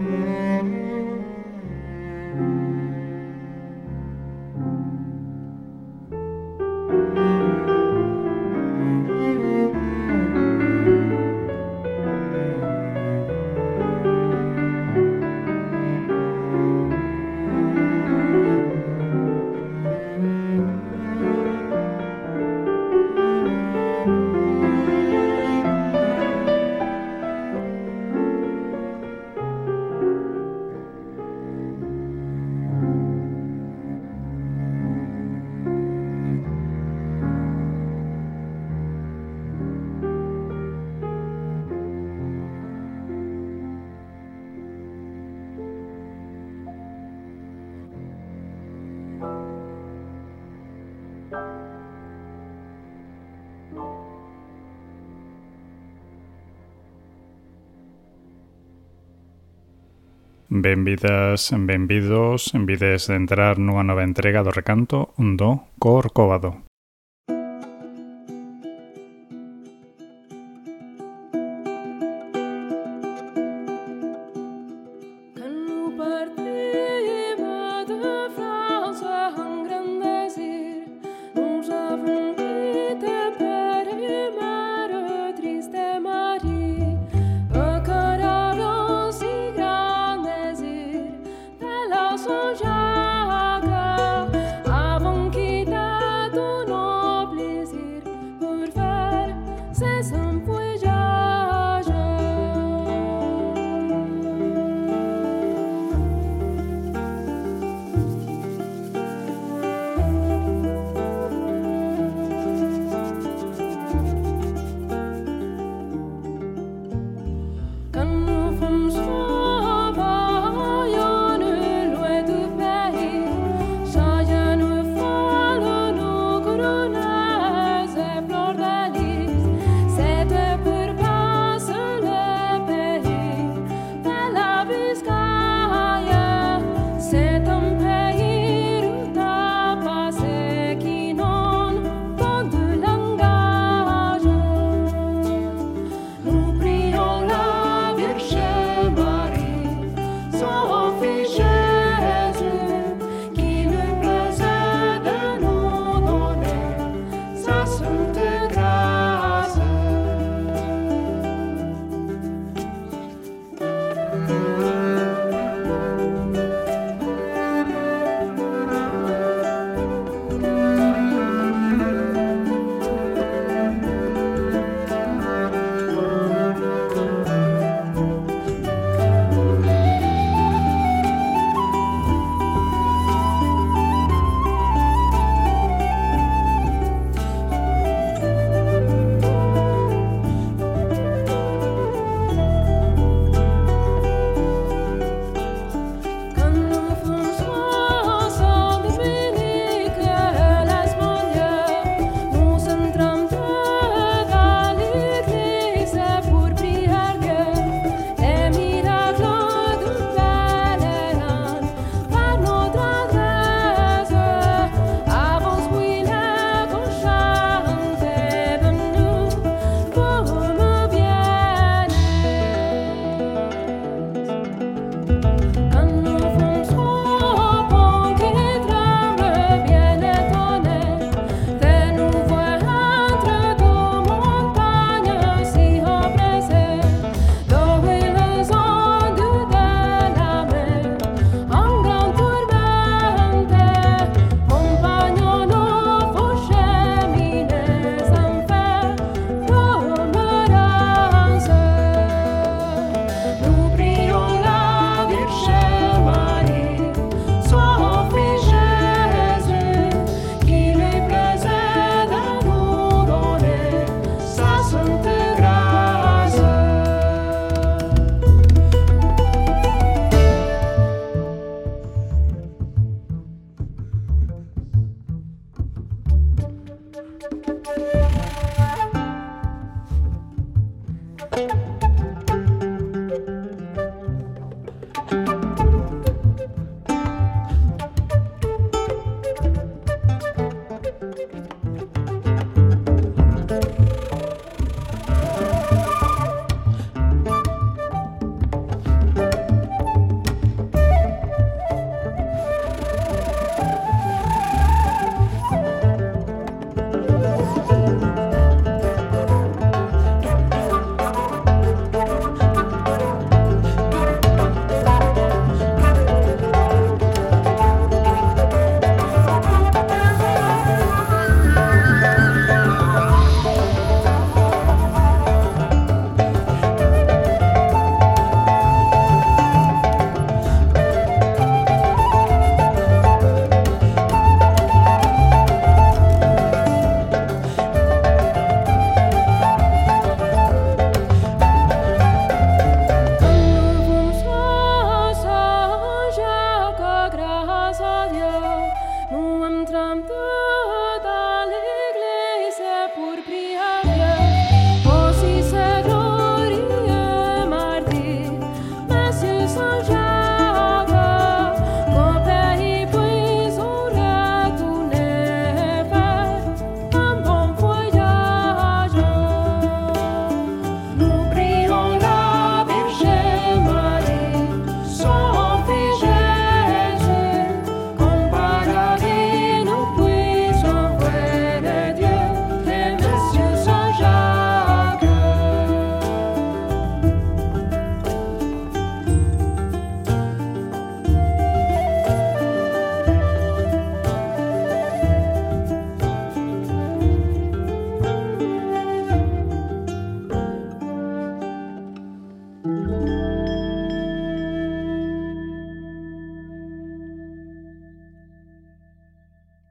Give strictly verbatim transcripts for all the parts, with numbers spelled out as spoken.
Benvidas, benvidos, envides de entrar nunha nova entrega do recanto do Corcovado.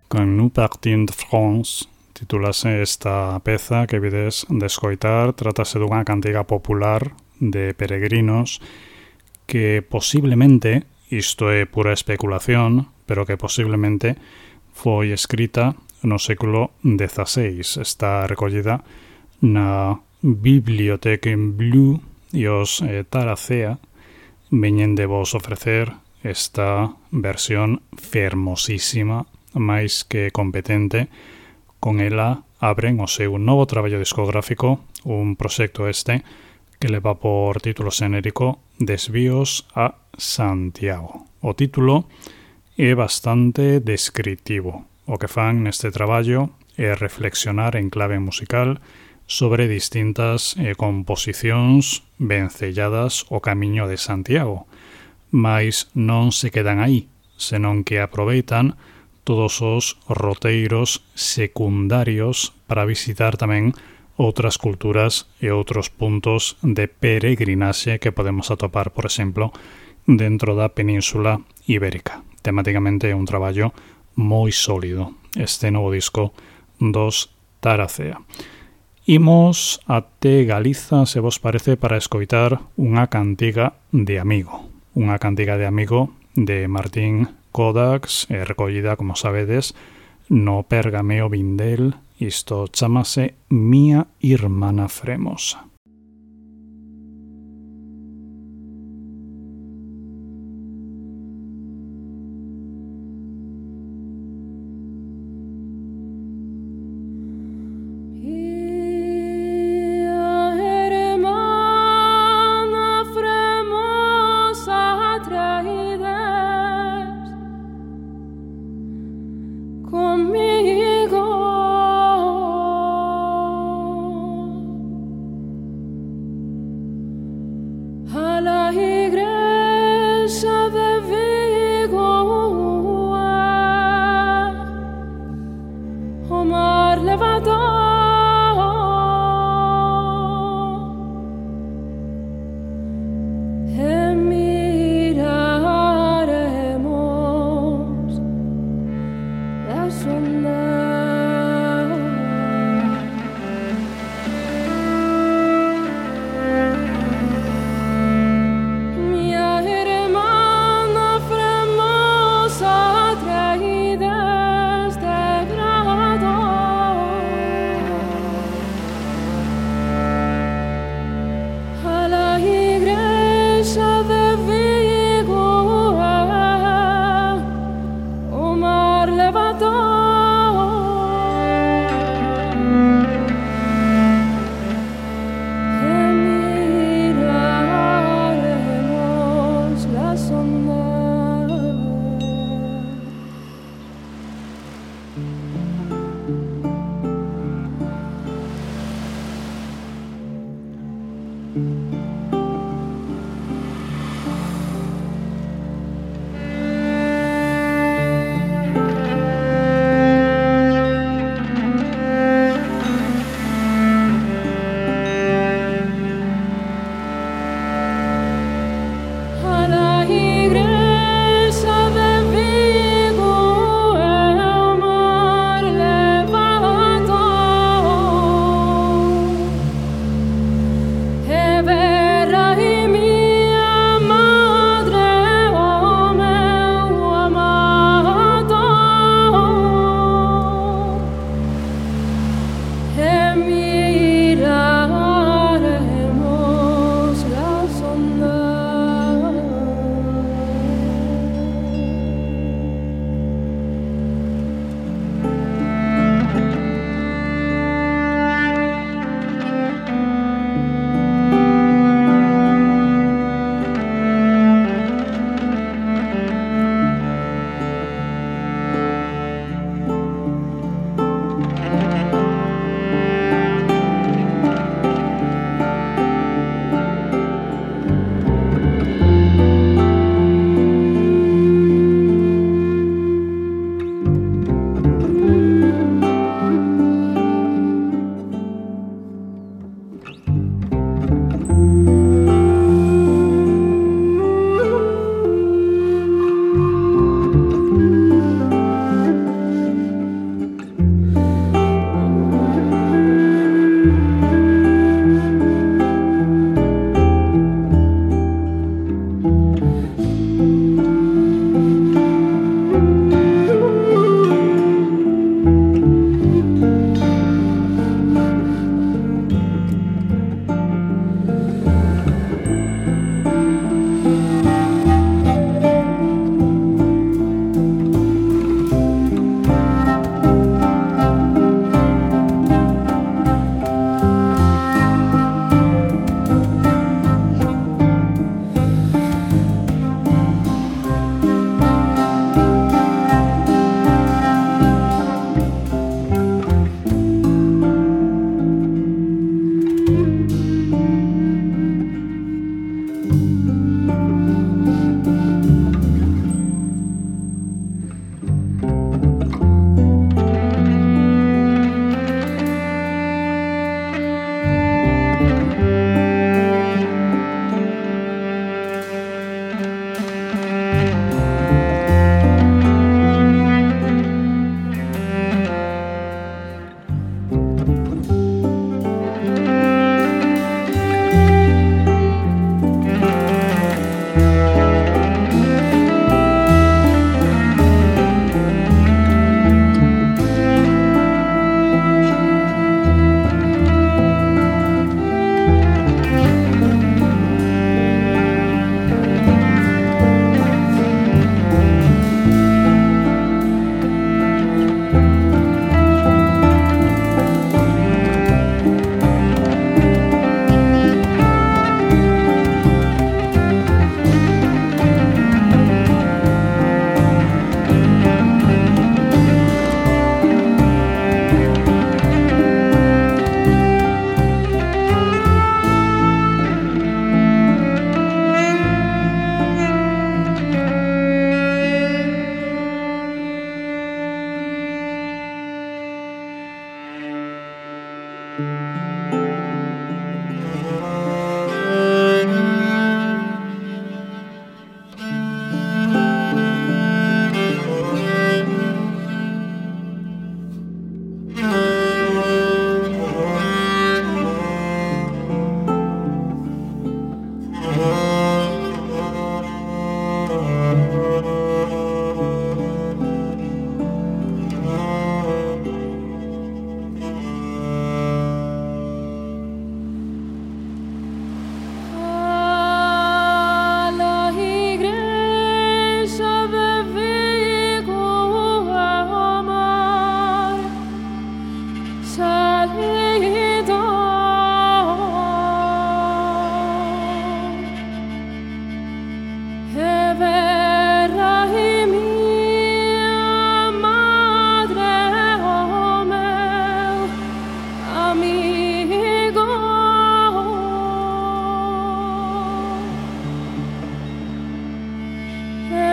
Quand nous partons de France, titulase esta peza que vides de escoitar, trátase dunha cantiga popular de peregrinos que posiblemente, isto é pura especulación, pero que posiblemente foi escrita no século dieciséis. Está recollida na Biblioteca en Blue e os eh, Taracea veñen de vos ofrecer esta versión fermosísima, máis que competente. Con ela abren o seu novo traballo discográfico, un proxecto este que leva por título xenérico Desvíos a Santiago. O título é bastante descritivo. O que fan neste traballo é reflexionar en clave musical sobre distintas eh, composicións vencelladas o camiño de Santiago, mais non se quedan aí, senón que aproveitan todos os roteiros secundarios para visitar tamén outras culturas e outros puntos de peregrinaxe que podemos atopar, por exemplo, dentro da Península Ibérica. Temáticamente é un traballo moi sólido este novo disco dos Taracea. Imos até Galiza, se vos parece, para escoitar unha cantiga de amigo. Unha cantiga de amigo de Martín Kodax, eh, recollida, como sabedes, no Pergameo Vindel. Isto chamase Mía Irmana Fremosa. Mia hermana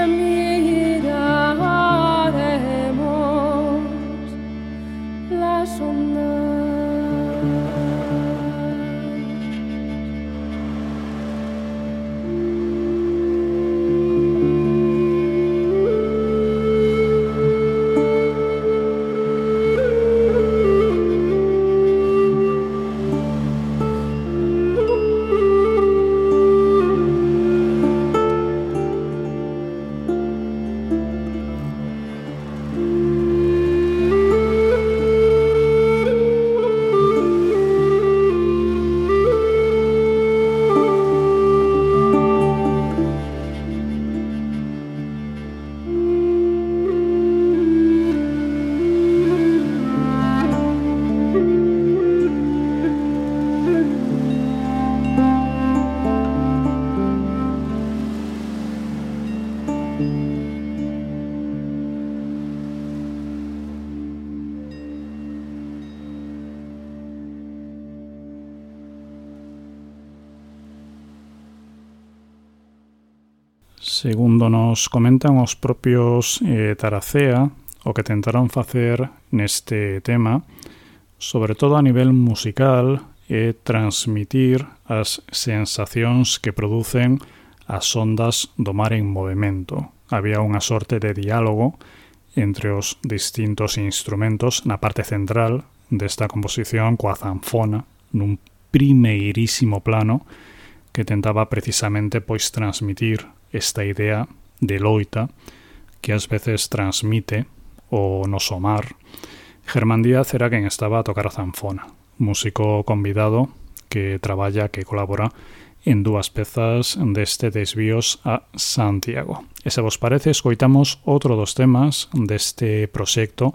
Segundo nos comentan os propios eh, Taracea, o que tentaron facer neste tema, sobre todo a nivel musical, é transmitir as sensacións que producen as ondas do mar en movimento. Había unha sorte de diálogo entre os distintos instrumentos na parte central desta composición coa zanfona nun primeirísimo plano que tentaba precisamente pois transmitir esta idea de loita que ás veces transmite o noso mar. Germán Díaz era quen estaba a tocar a zanfona, músico convidado que traballa, que colabora en dúas pezas deste Desvíos a Santiago. E se vos parece, escoitamos outro dos temas deste proxecto,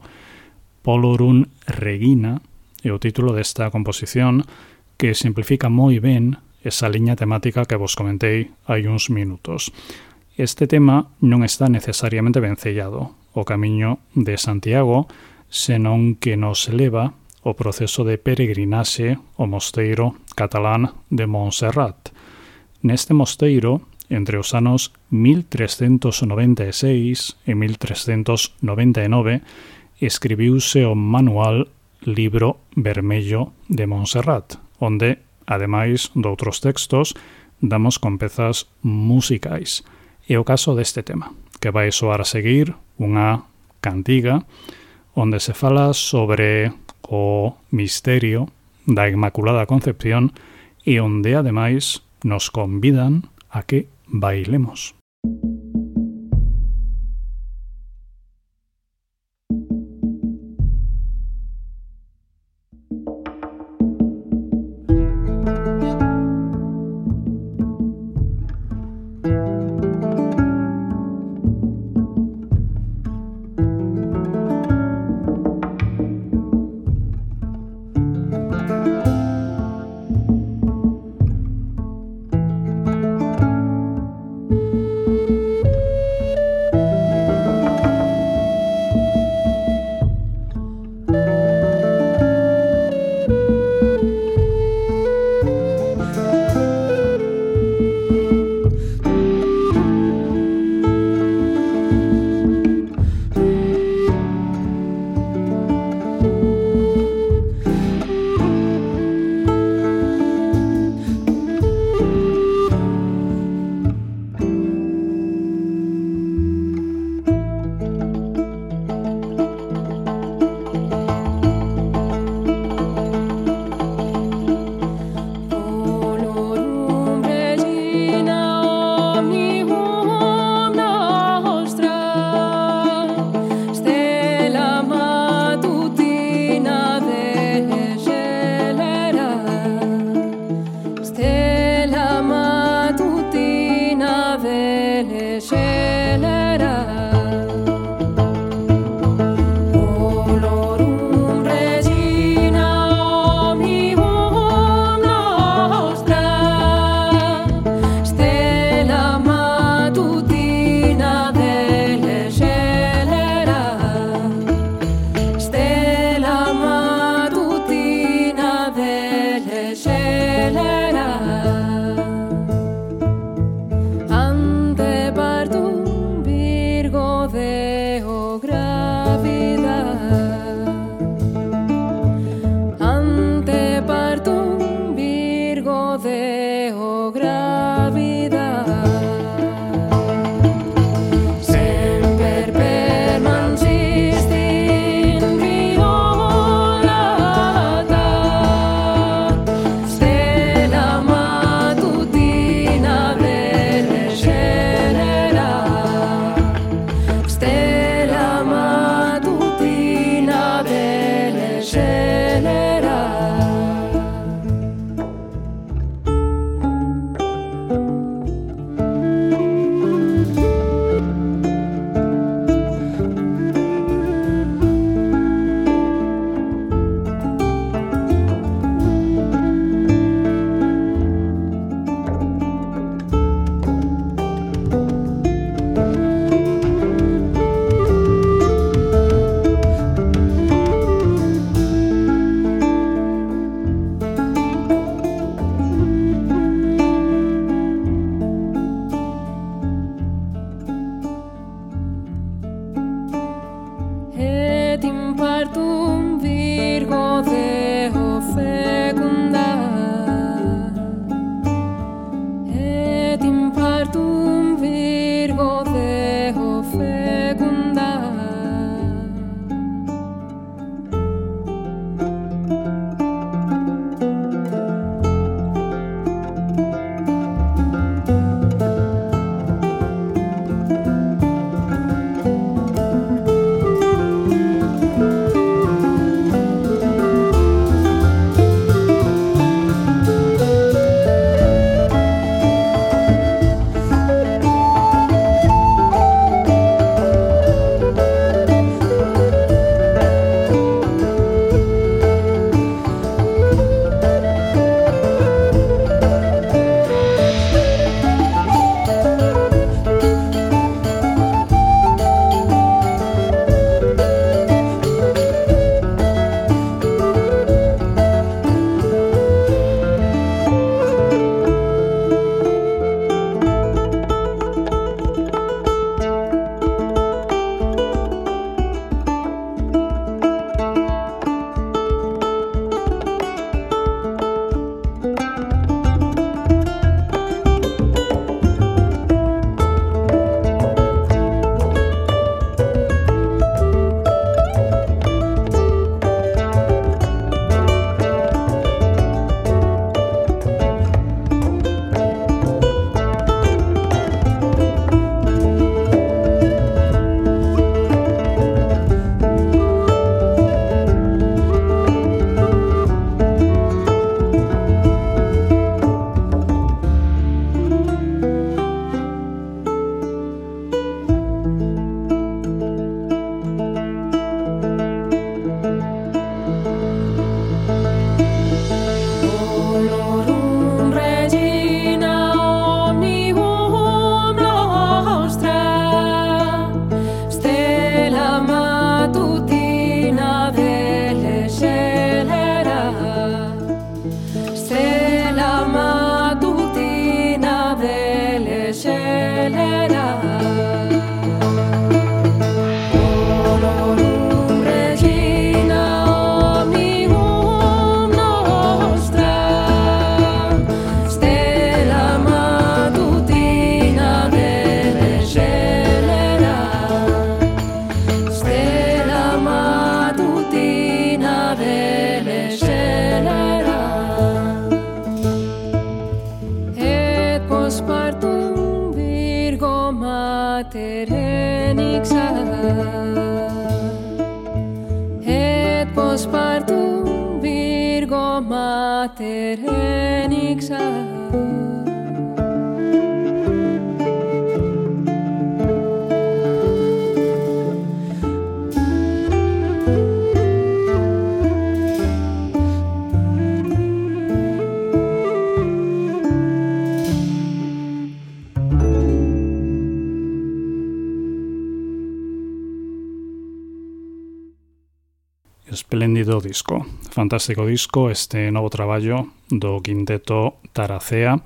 Polorum Regina, e o título desta composición que simplifica moi ben esa liña temática que vos comentei hai uns minutos. Este tema non está necesariamente vencellado ao camiño de Santiago, senón que nos leva ao proceso de peregrinaxe ao mosteiro catalán de Montserrat. Neste mosteiro, entre os anos mil trescentos noventa e seis e mil trescentos noventa e nove, escribiuse o manual Libro Vermello de Montserrat, onde, ademais de outros textos, damos con pezas musicais. É o caso deste tema, que vai soar a seguir unha cantiga onde se fala sobre o misterio da Inmaculada Concepción e onde, ademais, nos convidan a que bailemos. et impartum Virgo Deo fecunda, et impartum Virgo Deo fecunda. Espléndido disco, fantástico disco, este novo traballo do quinteto Taracea,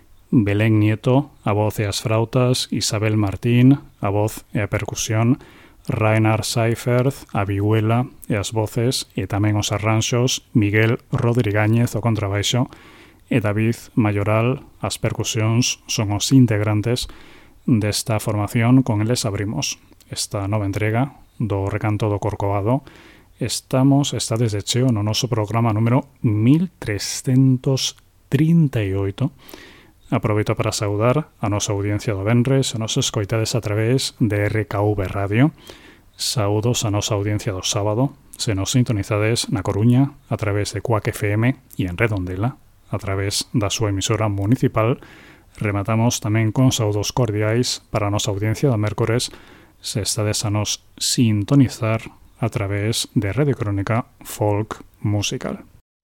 Belén Nieto, a voz e as frautas, Isabel Martín, a voz e a percusión, Reinhard Seifert, a vihuela e as voces e tamén os arranxos, Miguel Rodrigáñez, o contrabaixo, e David Mayoral, as percusións, son os integrantes desta formación. Con eles abrimos esta nova entrega do Recanto do Corcovado. Estamos, está desde cheo no noso programa número mil trescentos trinta e oito. Aproveito para saudar a nosa audiencia do venres, a nosa escoitades a través de R K V Radio. Saudos a nosa audiencia do sábado, se nos sintonizades na Coruña a través de Cuac F M e en Redondela a través da súa emisora municipal. Rematamos tamén con saudos cordiais para a nosa audiencia do mércores, se estades a nos sintonizar a través de Radio Crónica Folk Musical.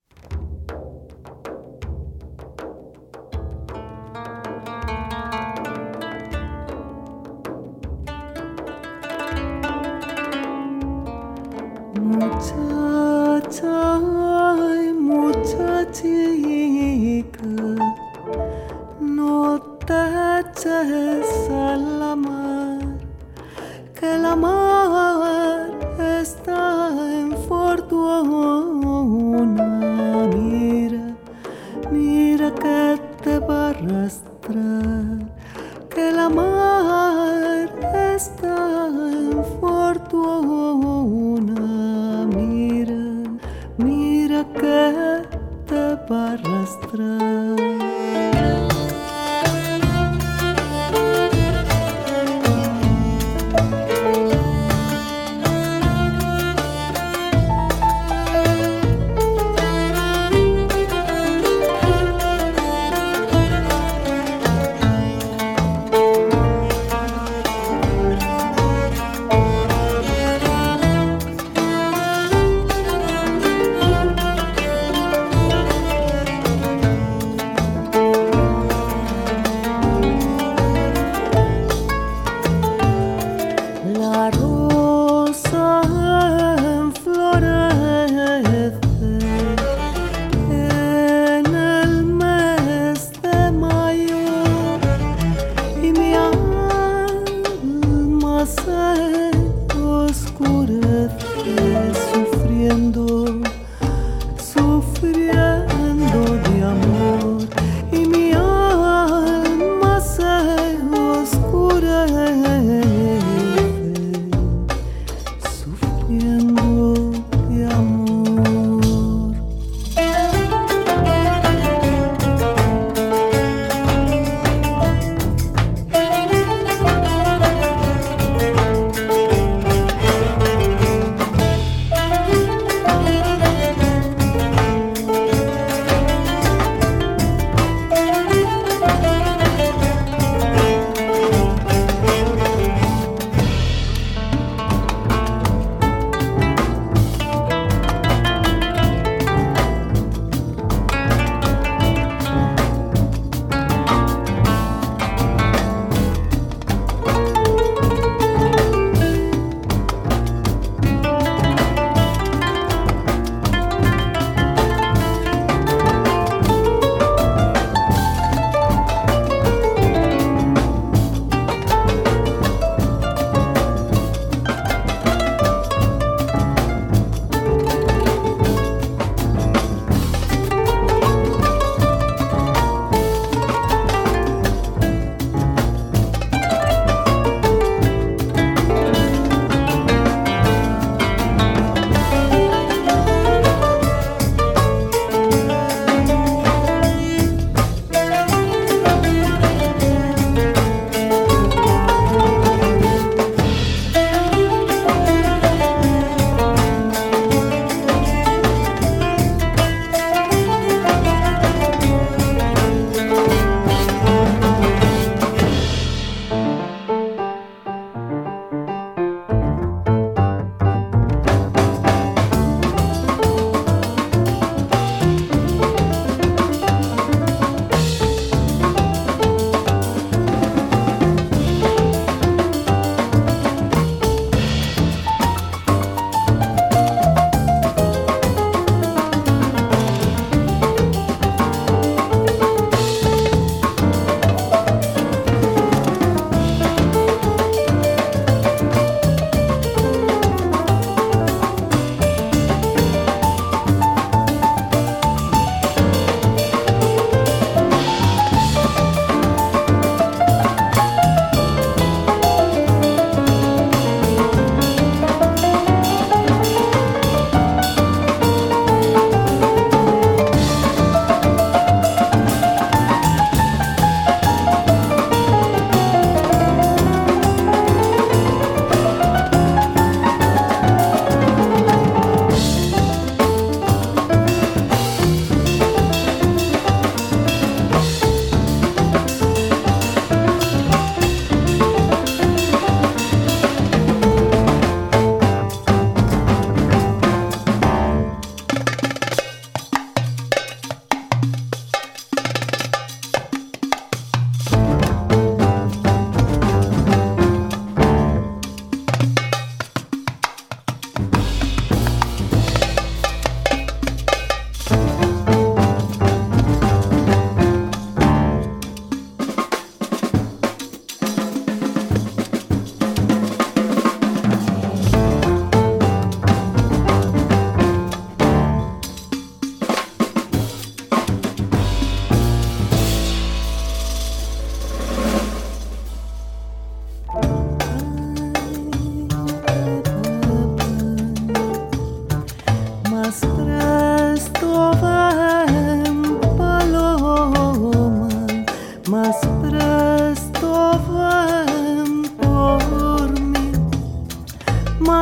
Muchacha, ay, muchachica, no te eches a la mar, que la mar está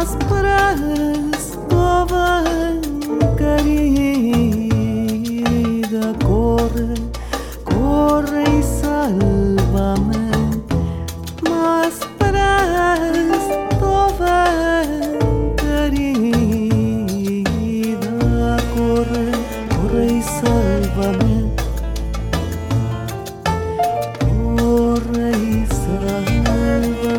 Mas presto ven, querida, corre, corre y sálvame. Mas presto ven, querida, corre, corre y sálvame. Corre y sálvame.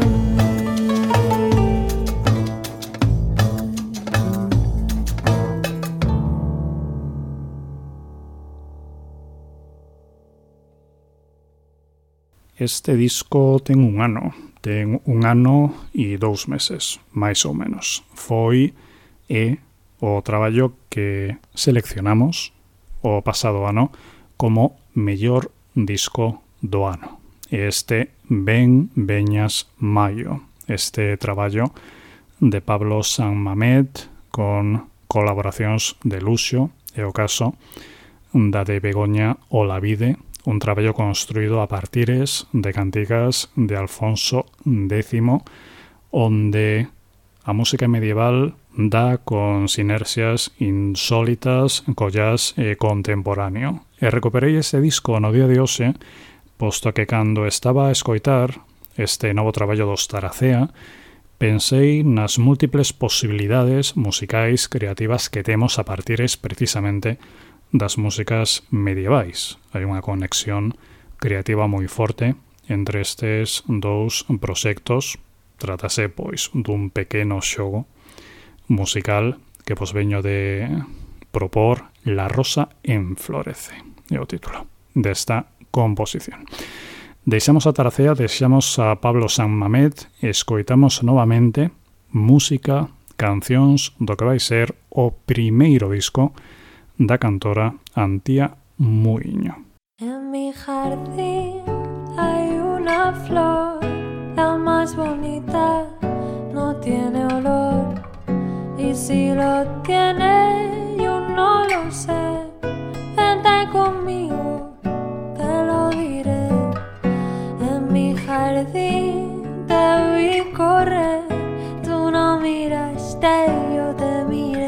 Este disco ten un ano, ten un ano e dous meses, máis ou menos. Foi e o traballo que seleccionamos o pasado ano como mellor disco do ano. Este Ben Veñas Maio, este traballo de Pablo San Mamet con colaboracións de luxo, e o caso da de Begoña Olavide, un traballo construído a partires de cantigas de Alfonso décimo, onde a música medieval dá con sinerxias insólitas co jazz eh, contemporáneo. E recuperei ese disco no día de hoxe, posto que cando estaba a escoitar este novo traballo dos Taracea, pensei nas múltiples posibilidades musicais creativas que temos a partires precisamente das músicas medievais. Hai unha conexión creativa moi forte entre estes dous proxectos. Trátase, pois, dun pequeno xogo musical que vos veño de propor. La rosa enflorece, é o título desta composición. Deixamos a Taracea, deixamos a Pablo San Mamet e escoitamos novamente música, cancións do que vai ser o primeiro disco da cantora Antía Muiño. En mi jardín hay una flor, la más bonita, no tiene olor. Y si lo tiene, yo no lo sé. Vente conmigo, te lo diré. En mi jardín te vi correr, tú no miraste, yo te miré.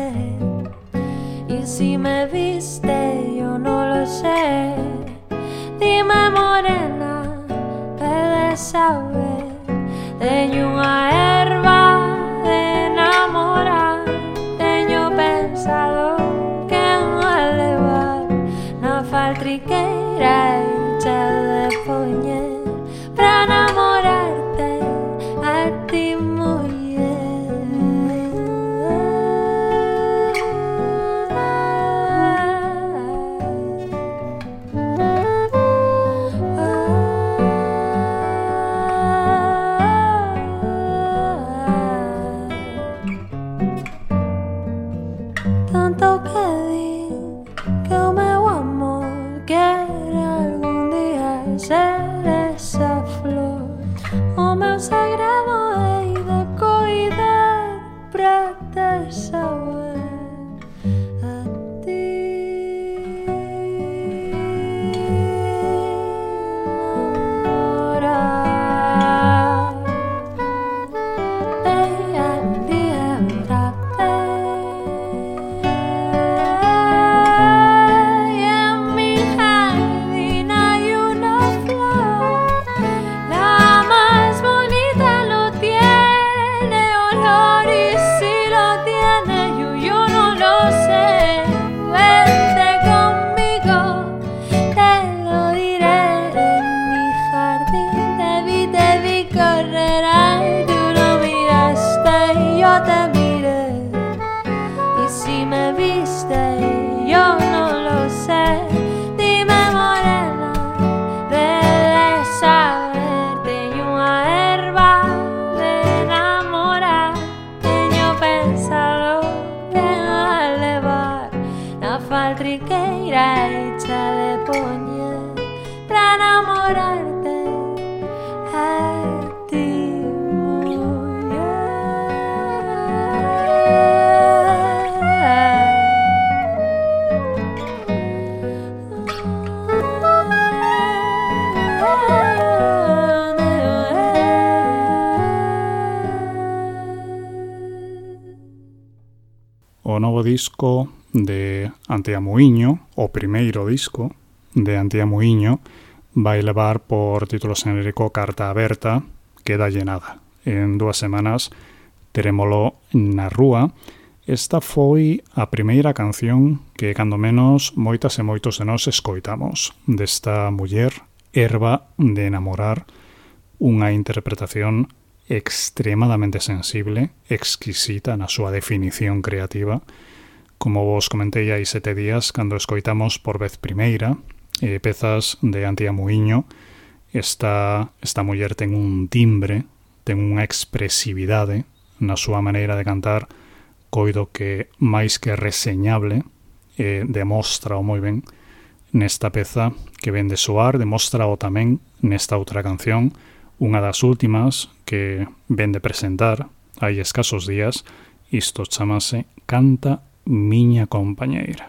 Y si me viste, yo no lo sé. Dime, morena, puedes saber. Teño unha erva de enamorar. Teño pensado que me levar na faltriqueira hecha de poñer pra enamorarte a ti, muller. Tanto que di que o meu amor quere algún día ser esa flor. O meu sagrado hei de o novo disco de Antiamuiño, o primeiro disco de Antiamuiño, vai levar por título xenérico Carta Aberta, que dalle nada. En dúas semanas terémolo na rúa. Esta foi a primeira canción que, cando menos, moitas e moitos de nós escoitamos desta muller, Herba de enamorar, unha interpretación extremadamente sensible, exquisita na súa definición creativa. Como vos comentei hai sete días, cando escoitamos por vez primeira eh, pezas de Antiamuiño, esta, esta muller ten un timbre, ten unha expresividade na súa maneira de cantar, coido que máis que reseñable, eh, demostra o moi ben nesta peza que ven de soar, demostra o tamén nesta outra canción, unha das últimas que ven de presentar hai escasos días. Isto chamase Canta miña compañeira.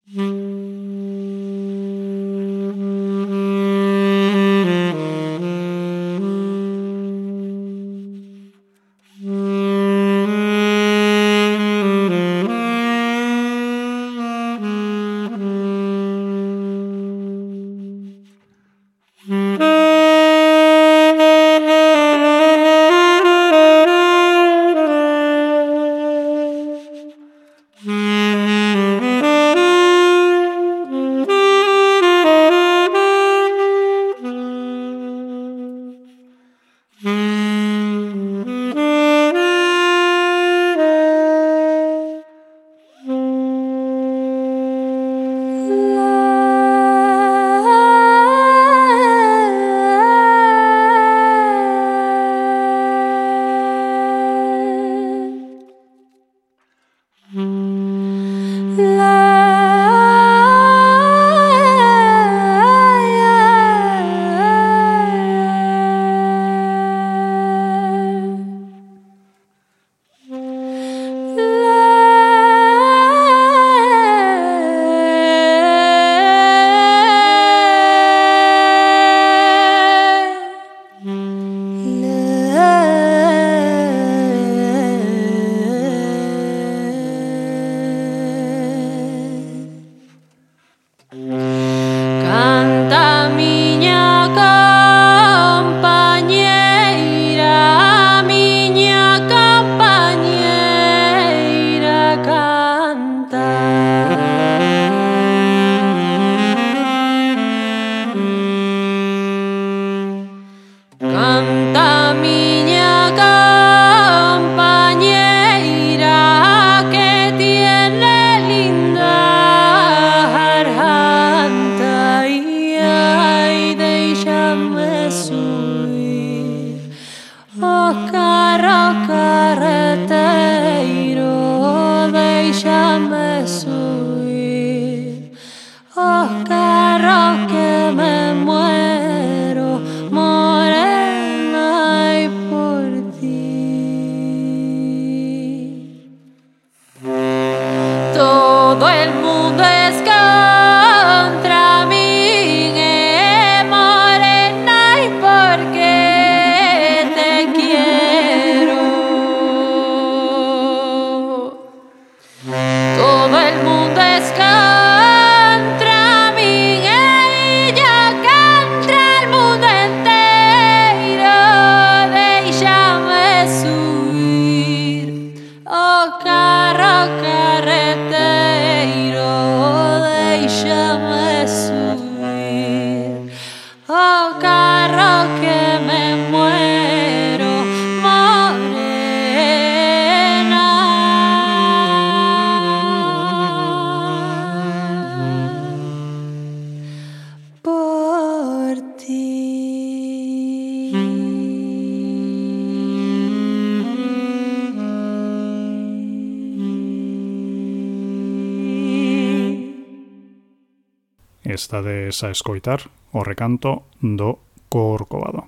Estades a escoitar o recanto do Corcovado.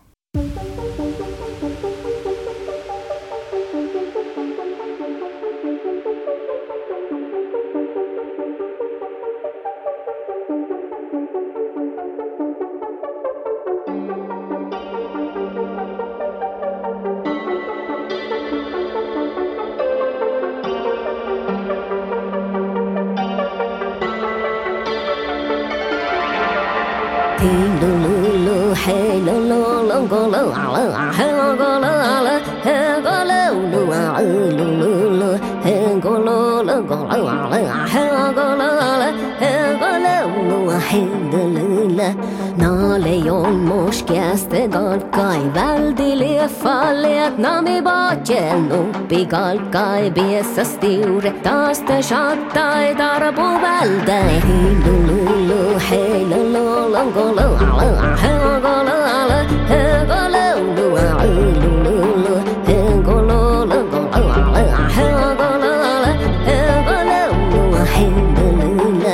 Naalejon moskäste galkai väldile fallet nami baatjel nuppi galkai biessa stiure taas te shattai tarpu väldäi hilululu heilulu langolo ala hegolo ala hegolo lulu hegolo langolo ala hegolo ala hegolo heilulu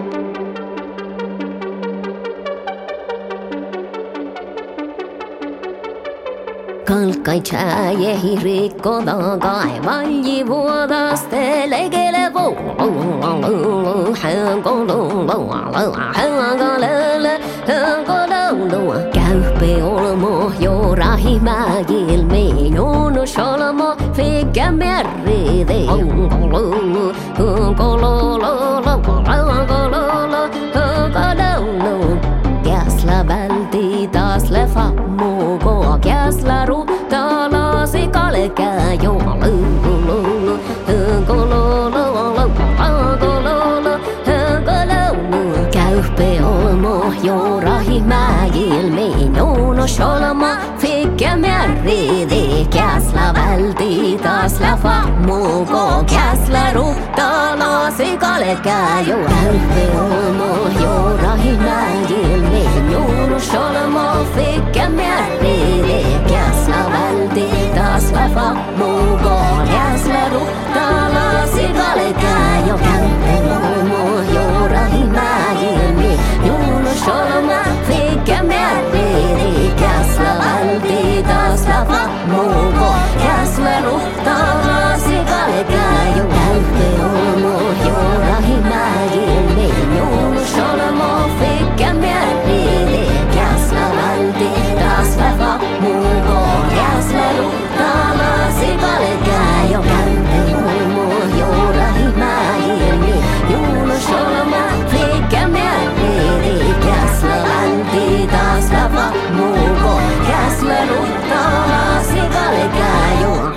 Kalkai tjäje hirikko tagai valji vuodaste legele vuolulu hengolulu hengalele hengolulu Käyppi olmo jorahi mägil minun solmo fikkä merride hengolulu hengolulu hengolulu hengolulu Käsla välti taas lefa mugo käsla rutta lasi kalkää jo lulu hengolulu hengolulu hengolulu Käyppi olmo jorahi mägil minun solmo fikkä merride käsla välti taas lefa mugo käsla rutta lasi kalkää jo Käyppi olmo jorahi mägil minun solmo fikkä merride käsla välti taas lefa mugo käsla rutta lasi kalkää jo Käyppi olmo jorahi mägil minun solmo fikkä merride käsla välti taas lefa mugo käsla rutta lasi kalkää jo Käyppi olmo jorahi mägil minun solmo fikkä merride käsla välti taas lefa mugo käsla rutta lasi kalkää jo Käyppi olmo jorahi mägil minun solmo fikkä merride käsla välti taas lefa mugo käsla rutta lasi kalkää jo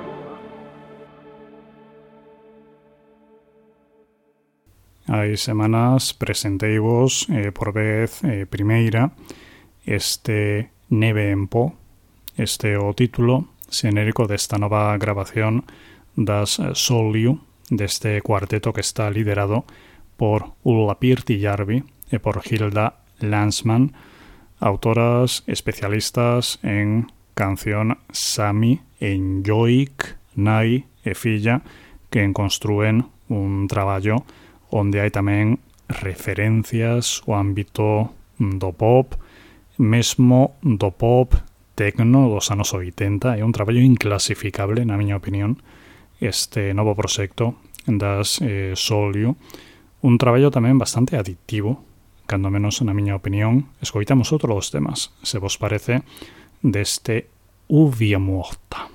Hai semanas presenteivos eh, por vez eh, primeira este Neve en Po, este o título xenérico desta nova grabación das Soliu, deste cuarteto que está liderado por Ulla Pirtijärvi e por Hilda Landsman, autoras especialistas en canción sami, en joik, nai e filla, que construen un traballo onde hai tamén referencias ao ámbito do pop, mesmo do pop tecno dos anos oitenta. É un traballo inclasificable, na miña opinión, este novo proxecto das eh, Soliu. Un traballo tamén bastante adictivo, cando menos na miña opinión. Escoitamos outro dos temas, se vos parece, deste Uvia Morta.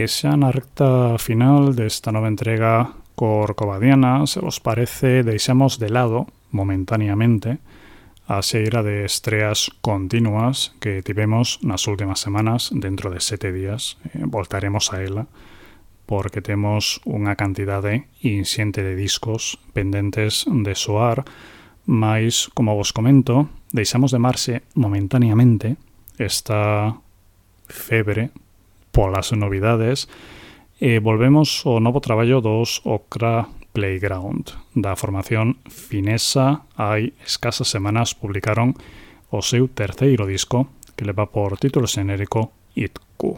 E xa na recta final desta nova entrega corcovadiana, se vos parece, deixamos de lado, momentaneamente, a xeira de estreas continuas que tivemos nas últimas semanas. Dentro de sete días eh, voltaremos a ela, porque temos unha cantidade inxente de discos pendentes de soar, mas, como vos comento, deixamos de marxe momentaneamente esta febre polas novidades e volvemos ao novo traballo dos Okra Playground. Da formación finesa, hai escasas semanas publicaron o seu terceiro disco, que leva por título xenérico Itku.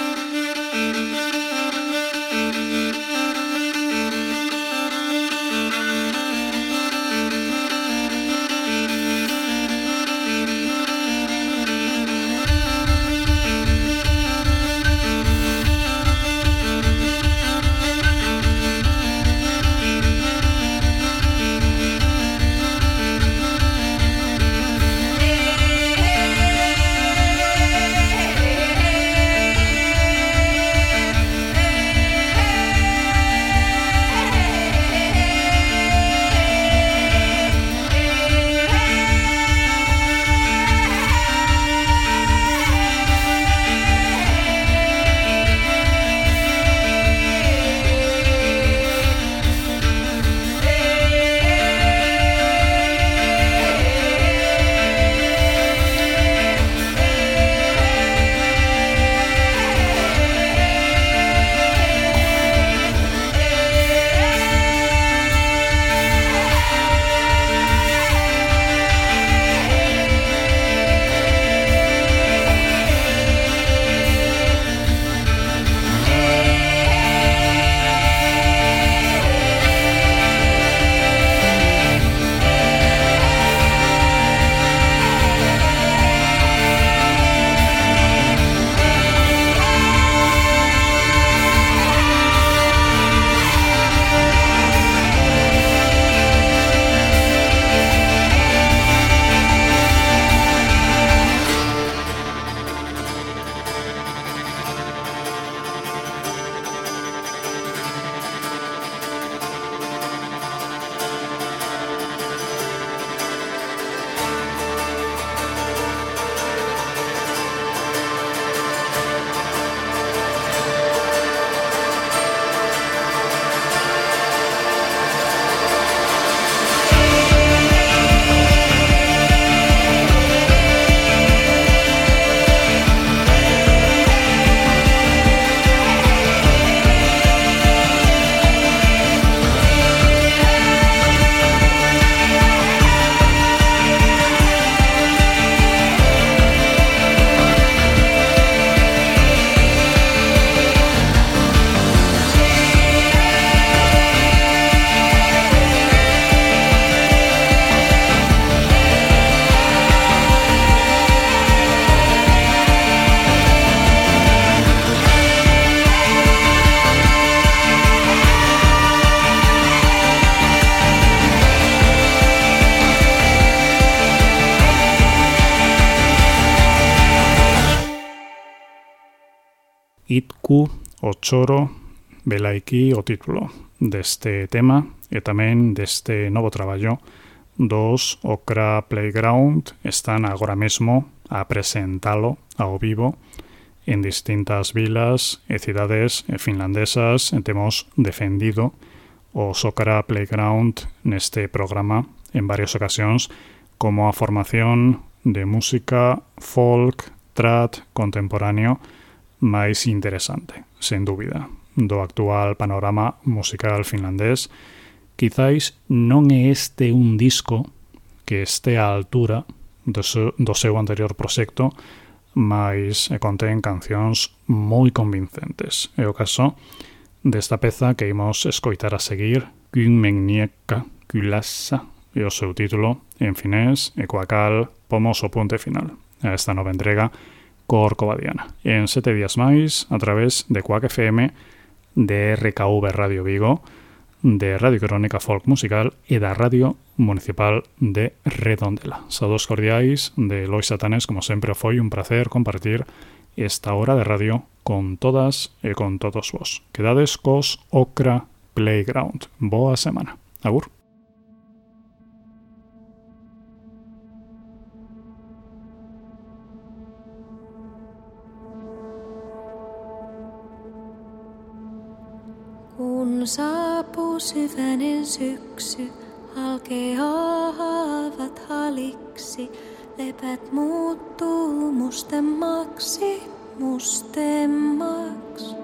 Itku, o choro, velaiki o título deste tema e tamén deste novo traballo dos Okra Playground. Están agora mesmo a presentalo ao vivo en distintas vilas e cidades finlandesas. Temos defendido os Okra Playground neste programa en varias ocasións como a formación de música folk, trad, contemporáneo máis interesante, sen dúbida, do actual panorama musical finlandés. Quizáis non é este un disco que este á altura do seu, do seu anterior proxecto, mas contén cancións moi convincentes. É o caso desta peza que imos escoitar a seguir, Kymmenniekka kylässä, e o seu título en finés, e coa cal pomos o punto final a esta nova entrega corcovadiana. En sete días máis, a través de Quack F M, de R K V Radio Vigo, de Radio Crónica Folk Musical e da Radio Municipal de Redondela. Saúdos cordiais de Lois Satanes, como sempre foi un placer compartir esta hora de radio con todas y con todos vos. Quedades cos Okra Playground. Boa semana. Agur. Kun saapuu syvänen syksy, halkeaa haavat haliksi, lepät muuttuu mustemmaksi, mustemmaks.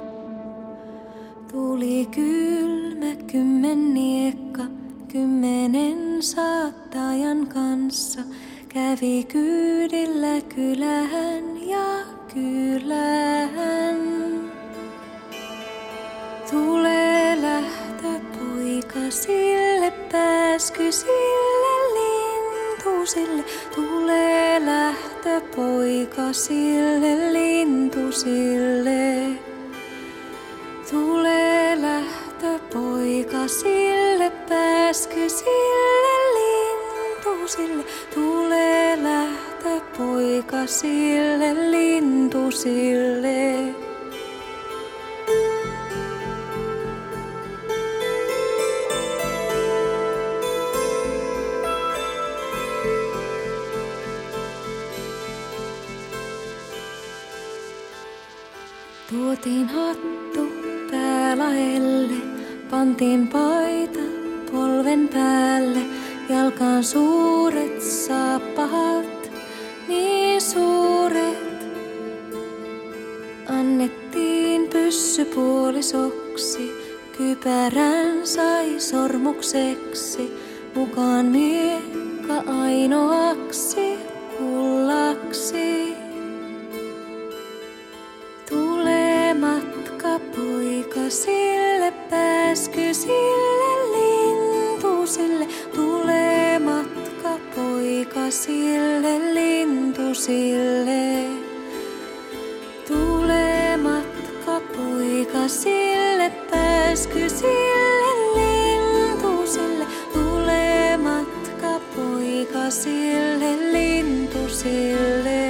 Tuli kylmä kymmenniekka, kymmenen saattajan kanssa, kävi kyydillä kylähän ja kylähän. Tulee lähtöpoika sille, pääsky sille lintusille. Tulee lähtöpoika sille lintusille. Tulee lähtöpoika sille, pääsky sille lintusille. Tulee lähtöpoika sille lintusille. Tuotiin hattu päälaelle, pantiin paita polven päälle, jalkaan suuret saappaat, niin suuret. Annettiin pyssypuolisoksi, kypärän sai sormukseksi, mukaan miekka ainoaksi kullaksi. Matkapoika sille, pääsky sille lintusille. Tulee matkapoika sille lintusille. Tulee matkapoika sille, pääsky sille lintusille. Tulee matkapoika sille lintusille.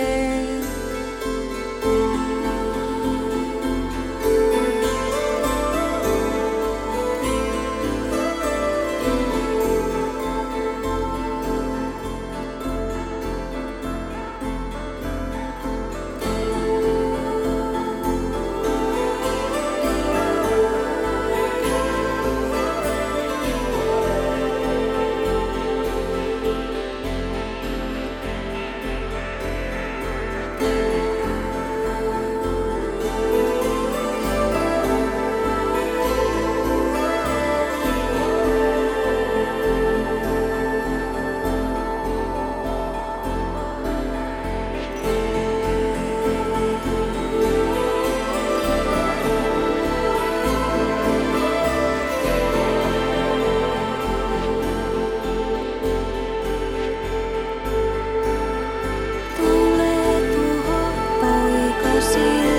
See